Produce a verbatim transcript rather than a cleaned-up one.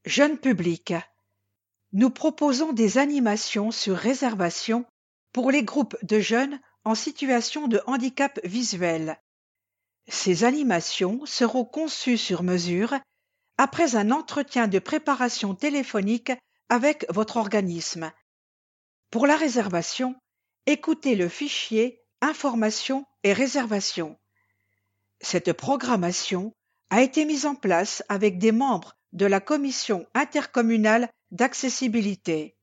Jeune public, nous proposons des animations sur réservation pour les groupes de jeunes en situation de handicap visuel. Ces animations seront conçues sur mesure après un entretien de préparation téléphonique avec votre organisme. Pour la réservation, écoutez le fichier Informations et réservations. Cette programmation a été mise en place avec des membres de la Commission intercommunale d'accessibilité.